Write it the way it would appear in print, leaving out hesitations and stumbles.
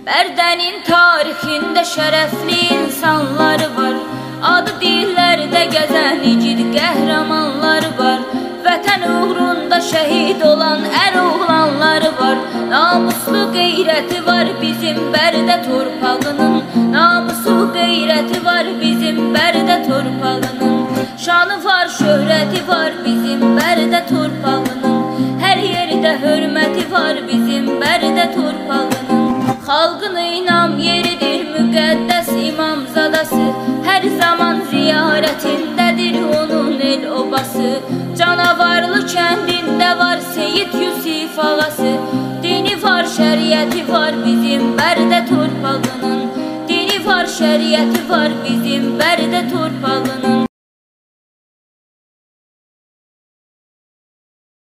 Bərdənin tarixində şərəfli insanları var. Adı dillərdə gəzən igid qəhrəmanları var. Vətən uğrunda şəhid olan ər oğlanları var. Namuslu qeyrəti var bizim Bərdə torpağının. Namusu qeyrəti var bizim Bərdə torpağının. Şanı var, şöhrəti var bizim Bərdə torpağının. Hər yerdə hörməti var bizim Bərdə torpağının. Xalqın inam yeridir müqəddəs İmamzadası. Hər zaman ziyarətindədir onun el obası. Canavarlı kəndində var Seyid Yusif ağası. Dini var, şəriəti var bizim Bərdə torpağının. Dini var, şəriəti var bizim Bərdə torpağının.